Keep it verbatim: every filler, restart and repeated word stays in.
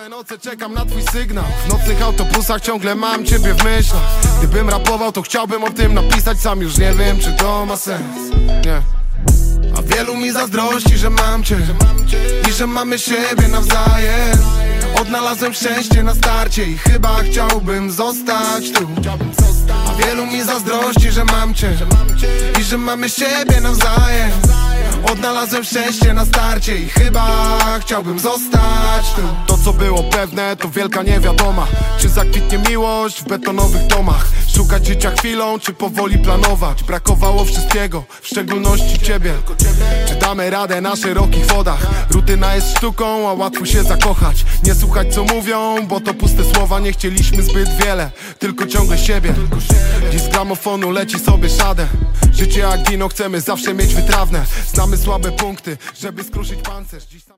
Całe noce czekam na twój sygnał. W nocnych autobusach ciągle mam ciebie w myślach. Gdybym rapował, to chciałbym o tym napisać. Sam już nie wiem, czy to ma sens. Nie. A wielu mi zazdrości, że mam cię i że mamy siebie nawzajem. Odnalazłem szczęście na starcie i chyba chciałbym zostać tu. A wielu mi zazdrości, że mam cię i że mamy siebie nawzajem. Odnalazłem szczęście na starcie i chyba chciałbym zostać tu. To co było pewne, to wielka niewiadoma. Czy zakwitnie miłość w betonowych domach? Szukać życia chwilą, czy powoli planować? Brakowało wszystkiego, w szczególności ciebie. Czy damy radę na szerokich wodach? Rutyna jest sztuką, a łatwo się zakochać. Nie słuchać co mówią, bo to puste słowa. Nie chcieliśmy zbyt wiele, tylko ciągle siebie. Dziś z gramofonu leci sobie szadę. Życie jak wino, chcemy zawsze mieć wytrawne. Znamy słabe punkty, żeby skruszyć pancerz. Dziś sam...